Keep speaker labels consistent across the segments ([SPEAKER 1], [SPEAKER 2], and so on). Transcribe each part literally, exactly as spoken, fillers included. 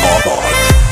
[SPEAKER 1] آباد.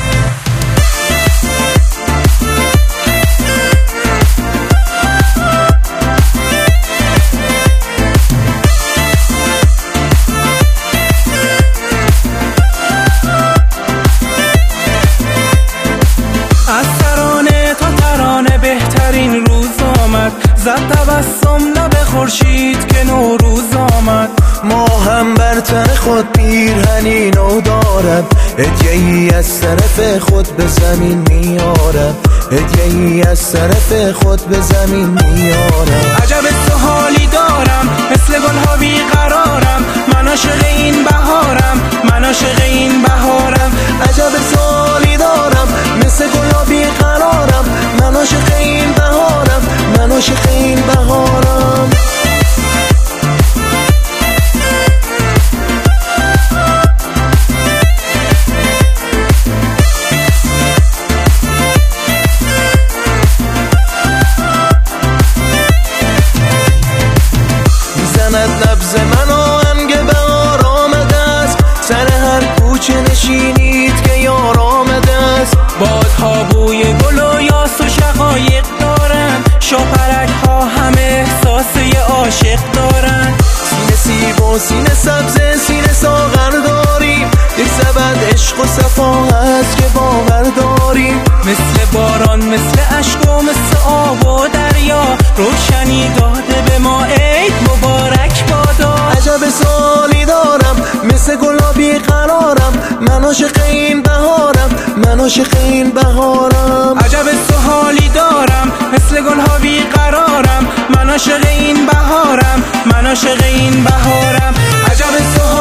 [SPEAKER 2] از ترانه تا ترانه بهترین روز آمد، زد تبسم لب خورشید که نوروز آمد.
[SPEAKER 3] ما هم بر تن خود پیرهنی نو دارم، هدیه‌ای از طرف خود به زمین میارم، هدیه‌ای از طرف خود به زمین میارم.
[SPEAKER 2] عجب سوالی دارم مثل گل‌ها بیقرارم، من عاشق این بهارم، من عاشق این بهارم.
[SPEAKER 3] عجب سوالی دارم مثل گل‌ها بیقرارم، من عاشق این بهارم، من عاشق این بهارم. نبض من آهنگ بهار آمده است، سر هر کوچه نشینید که یار آمده است.
[SPEAKER 2] بادها بوی گل و یاس و شقایق دارن، شاپرک ها همه احساس یه عاشق دارن.
[SPEAKER 3] سینه سیب و سینه سبز سینه ساغر داریم، یک سبد عشق و صفا هست که باور داریم.
[SPEAKER 2] مثل باران مثل عشق و مثل آب و دریا، روشنی داده به ما عید مبارک بادا.
[SPEAKER 3] عجب سوالی دارم مثل گل‌ها بیقرارم، من عاشق این بهارم، من عاشق این بهارم.
[SPEAKER 2] عجب سوالی دارم مثل گل‌ها بیقرارم، من عاشق این بهارم، من عاشق این بهارم. عجب